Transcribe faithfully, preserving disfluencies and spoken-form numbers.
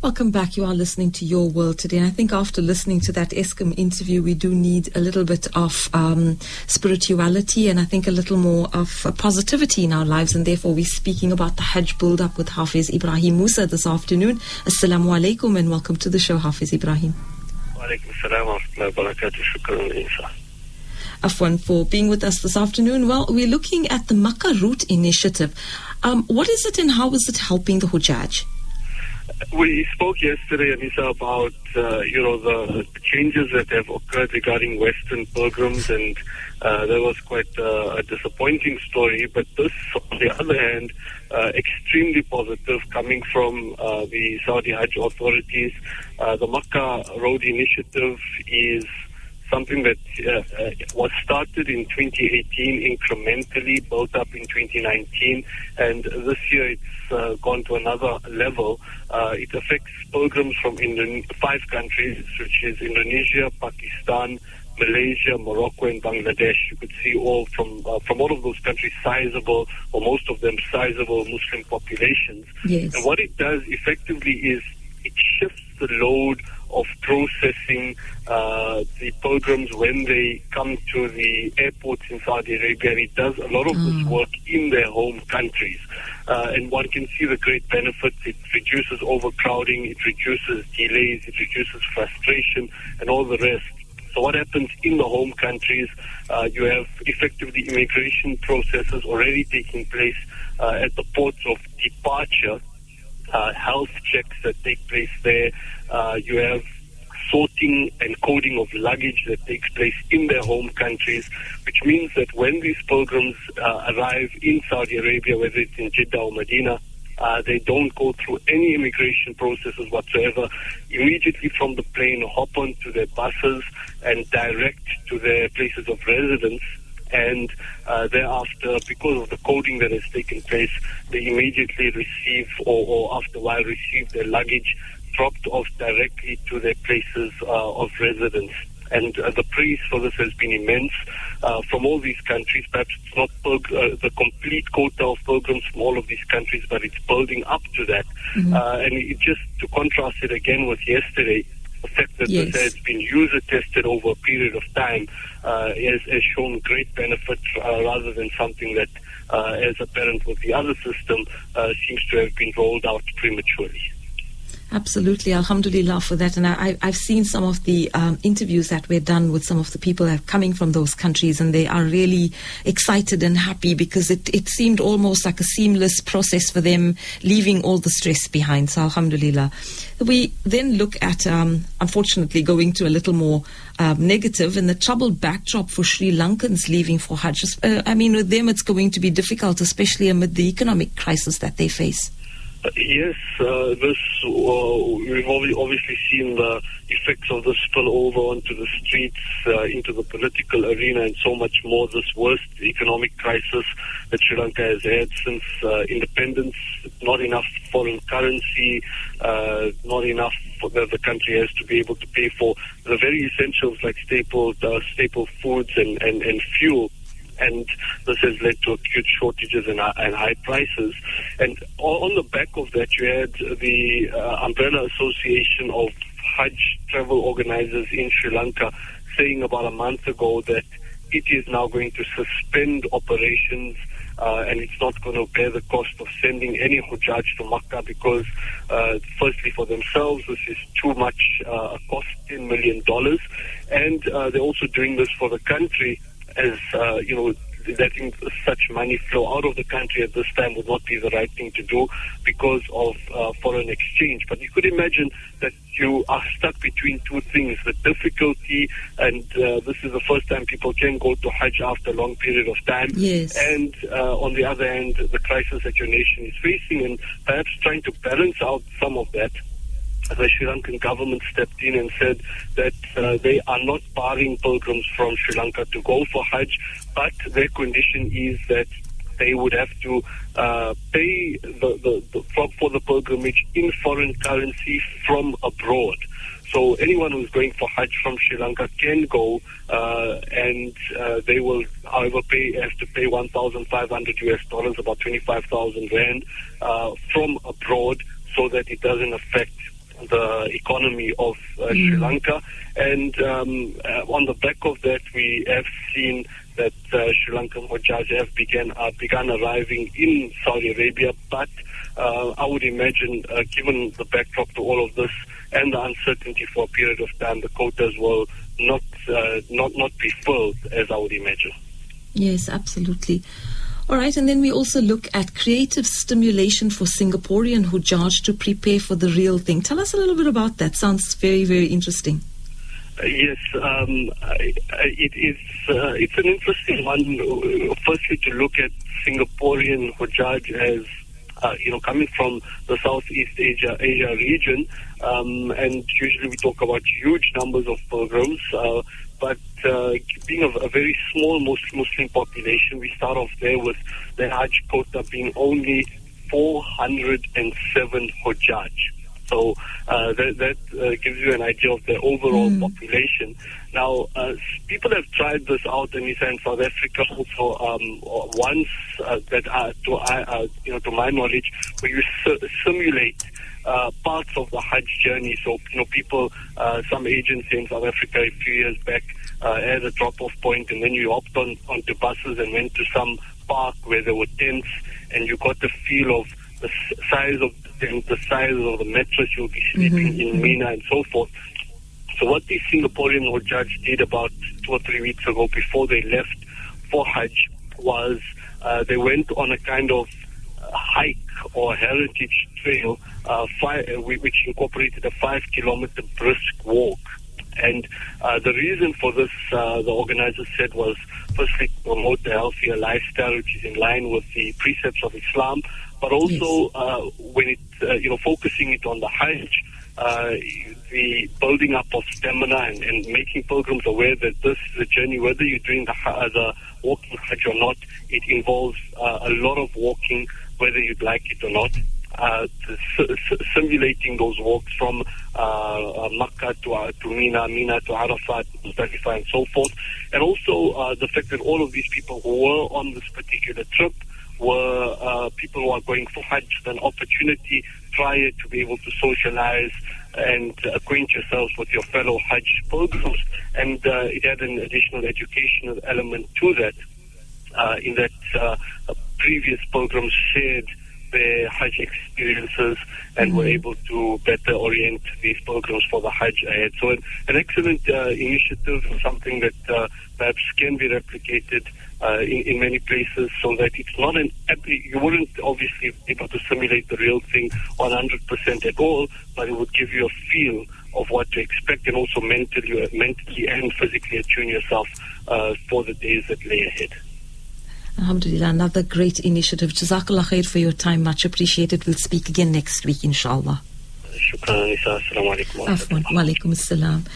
Welcome back. You are listening to Your World Today. And I think after listening to that Eskom interview, we do need a little bit of um, spirituality and I think a little more of uh, positivity in our lives. And therefore, we're speaking about the Hajj build-up with Hafiz Ibrahim Musa this afternoon. Assalamu alaikum and welcome to the show, Hafiz Ibrahim. Wa alaikum assalam wa rahmatullahi wa barakatuh. Shukran, Isa. Afwan, for being with us this afternoon. Well, we're looking at the Makkah Route Initiative. Um, what is it and how is it helping the Hujjaj? We spoke yesterday, Anisa, about uh, you know the changes that have occurred regarding Western pilgrims, and uh, that was quite uh, a disappointing story. But this, on the other hand, uh, extremely positive coming from uh, the Saudi Hajj authorities. Uh, the Makkah Road Initiative is something that uh, uh, was started in twenty eighteen, incrementally built up in twenty nineteen, and this year it's uh, gone to another level. Uh, it affects pilgrims from Indon- five countries, which is Indonesia, Pakistan, Malaysia, Morocco, and Bangladesh. You could see all from uh, from all of those countries sizable, or most of them sizable Muslim populations. Yes. And what it does effectively is it shifts the load of processing uh, the pilgrims when they come to the airports in Saudi Arabia. And it does a lot of mm. this work in their home countries. Uh, and one can see the great benefits. It reduces overcrowding, it reduces delays, it reduces frustration, and all the rest. So what happens in the home countries, uh, you have effectively immigration processes already taking place uh, at the ports of departure. Uh, health checks that take place there. Uh, you have sorting and coding of luggage that takes place in their home countries, which means that when these pilgrims uh, arrive in Saudi Arabia, whether it's in Jeddah or Medina, uh, they don't go through any immigration processes whatsoever. Immediately from the plane, hop onto their buses and direct to their places of residence. And uh, thereafter, because of the coding that has taken place, they immediately receive, or, or after a while, receive their luggage dropped off directly to their places uh, of residence. And uh, the praise for this has been immense uh, from all these countries. Perhaps it's not pilg- uh, the complete quota of pilgrims from all of these countries, but it's building up to that. Mm-hmm. Uh, and it, just to contrast it again with yesterday, the fact that yes. this has been user-tested over a period of time uh, has, has shown great benefit uh, rather than something that, uh, as apparent with the other system, uh, seems to have been rolled out prematurely. Absolutely. Alhamdulillah for that. And I, I've seen some of the um, interviews that were done with some of the people that are coming from those countries, and they are really excited and happy because it, it seemed almost like a seamless process for them, leaving all the stress behind. So Alhamdulillah. We then look at, um, unfortunately, going to a little more um, negative and the troubled backdrop for Sri Lankans leaving for Hajj. Uh, I mean, with them it's going to be difficult, especially amid the economic crisis that they face. Uh, yes, uh, this uh, we've obviously seen the effects of this spill over onto the streets, uh, into the political arena, and so much more. This worst economic crisis that Sri Lanka has had since uh, independence. Not enough foreign currency, uh, not enough for the, the country has to be able to pay for the very essentials like staple uh, staple foods and, and, and fuel. And this has led to acute shortages and, and high prices. And on the back of that, you had the uh, Umbrella Association of Hajj travel organizers in Sri Lanka saying about a month ago that it is now going to suspend operations uh, and it's not going to bear the cost of sending any Hujjaj to Makkah because, uh, firstly, for themselves, this is too much uh, cost, ten million dollars. And uh, they're also doing this for the country, as, uh, you know, letting such money flow out of the country at this time would not be the right thing to do because of uh, foreign exchange. But you could imagine that you are stuck between two things, the difficulty, and uh, this is the first time people can go to Hajj after a long period of time. Yes. And uh, on the other hand, the crisis that your nation is facing, and perhaps trying to balance out some of that. The Sri Lankan government stepped in and said that uh, they are not barring pilgrims from Sri Lanka to go for Hajj, but their condition is that they would have to uh, pay the, the, the, for, for the pilgrimage in foreign currency from abroad. So anyone who's going for Hajj from Sri Lanka can go, uh, and uh, they will, however, pay have to pay one thousand five hundred U S dollars, about twenty-five thousand rand, uh, from abroad, so that it doesn't affect the economy of uh, mm. Sri Lanka. And um, uh, on the back of that, we have seen that uh, Sri Lankan Hujjaj have began, uh, begun arriving in Saudi Arabia. But uh, I would imagine, uh, given the backdrop to all of this and the uncertainty for a period of time, the quotas will not uh, not not be filled, as I would imagine. Yes, absolutely. All right, and then we also look at creative stimulation for Singaporean Hujjaj to prepare for the real thing. Tell us a little bit about that. Sounds very, very interesting. Uh, yes, um, I, I, it is. Uh, it's an interesting one. Firstly, to look at Singaporean Hujjaj as uh, you know, coming from the Southeast Asia Asia region, um, and usually we talk about huge numbers of pilgrims. Uh, But uh, being a, a very small Muslim, Muslim population, we start off there with the Hajj quota being only four hundred seven Hujjaj. So uh, that, that uh, gives you an idea of the overall mm. population. Now, uh, people have tried this out in South Africa also um, once. Uh, that uh, to uh, you know, to my knowledge, where you su- simulate. Uh, parts of the Hajj journey. So, you know, people, uh, some agents in South Africa a few years back uh, had a drop-off point, and then you hopped on onto buses and went to some park where there were tents, and you got the feel of the size of the tent, the size of the mattress you'll be sleeping mm-hmm. in Mina and so forth. So what these Singaporean Hujjaj did about two or three weeks ago before they left for Hajj was uh, they went on a kind of hike or heritage trail, uh, five, which incorporated a five-kilometer brisk walk. And uh, the reason for this, uh, the organizers said, was firstly to promote a healthier lifestyle, which is in line with the precepts of Islam, but also yes. uh, when it, uh, you know, focusing it on the Hajj, uh, the building up of stamina and, and making pilgrims aware that this is a journey, whether you're doing the, uh, the walking Hajj or not, it involves uh, a lot of walking, whether you'd like it or not, uh, to, s- simulating those walks from uh, uh, Makkah to, uh, to Mina, Mina to Arafat, Muzdalifah, and so forth. And also uh, the fact that all of these people who were on this particular trip were uh, people who are going for Hajj, an opportunity prior to be able to socialize and acquaint yourselves with your fellow Hajj pilgrims. And uh, it had an additional educational element to that, uh, in that uh, previous pilgrims shared their Hajj experiences and mm-hmm. were able to better orient these pilgrims for the Hajj ahead. So an, an excellent uh, initiative, something that uh, perhaps can be replicated uh, in, in many places, so that it's not an, you wouldn't obviously be able to simulate the real thing one hundred percent at all, but it would give you a feel of what to expect, and also mentally, mentally and physically attune yourself uh, for the days that lay ahead. Alhamdulillah, another great initiative. Jazakallah khair for your time. Much appreciated. We'll speak again next week, inshallah. Shukran, Anisa. Assalamu alaikum. Afwan. Wa alaikum assalam.